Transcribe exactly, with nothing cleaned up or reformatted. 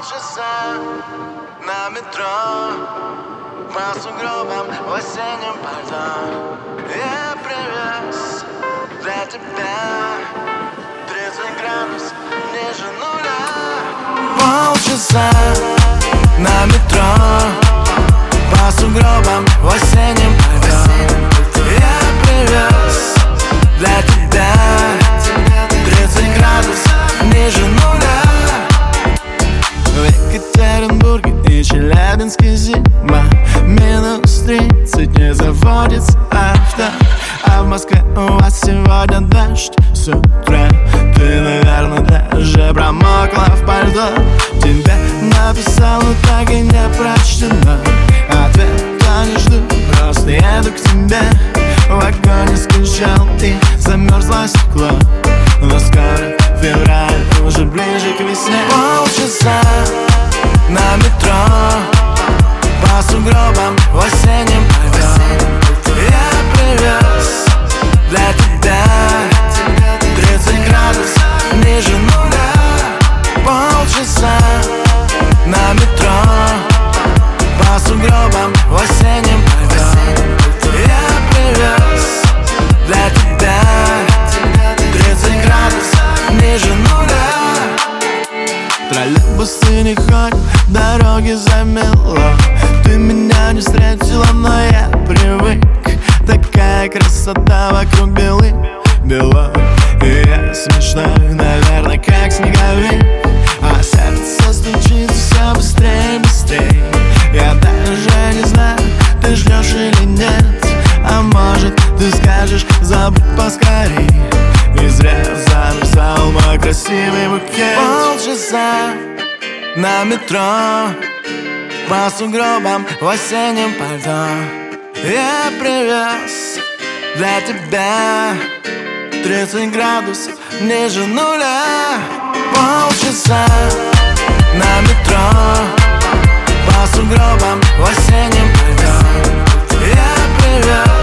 Полчаса на метро, по сугробам в осеннем пальто. Я привез для тебя тридцать градусов ниже нуля. Полчаса на метро, по сугробам в осеннем пальто. Я привез для тебя тридцать градусов ниже нуля. В Екатеринбурге и Челябинске зима, минус тридцать, не заводится авто. А в Москве у вас сегодня дождь с утра. Ты, наверное, даже промокла в пальто. Тебе написал, но так и не прочтено. Ответа не жду, просто еду к тебе. В вагоне скучал и замерзло стекло. Но скоро февраль, уже ближе к весне. Полчаса на метро, по сугробам в осеннем пальто. Я привез для тебя тридцать градусов ниже нуля. Полчаса на метро, по сугробам в осеннем пальто. Я привез для тебя тридцать градусов ниже нуля. Троллейбусы не ходят, дороги замело. Ты меня не встретила, но я привык. Такая красота вокруг белы, бело. И я смешной, наверное, как снеговик. А сердце стучит все быстрее, быстрее. Я даже не знаю, ты ждешь или нет. А может, ты скажешь, забудь поскорей. И зря замерзал мой красивый букет. Полчаса на метро, по сугробам в осеннем пальто. Я привез для тебя тридцать градусов ниже нуля. Полчаса на метро, по сугробам в осеннем пальто. Я привез